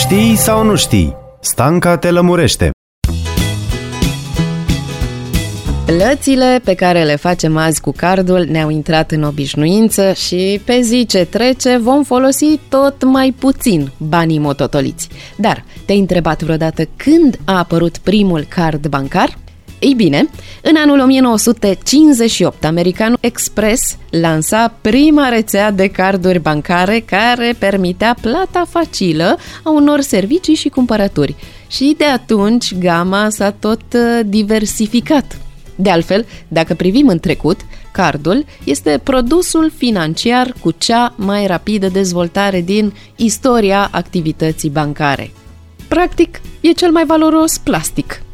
Știi sau nu știi? Stanca te lămurește. Plățile pe care le facem azi cu cardul ne-au intrat în obișnuință și pe zi ce trece vom folosi tot mai puțin banii mototoliți. Dar te-ai întrebat vreodată când a apărut primul card bancar? Ei bine, în anul 1958, americanul Express lansa prima rețea de carduri bancare care permitea plata facilă a unor servicii și cumpărături. Și de atunci gama s-a tot diversificat. De altfel, dacă privim în trecut, cardul este produsul financiar cu cea mai rapidă dezvoltare din istoria activității bancare. Practic, e cel mai valoros plastic.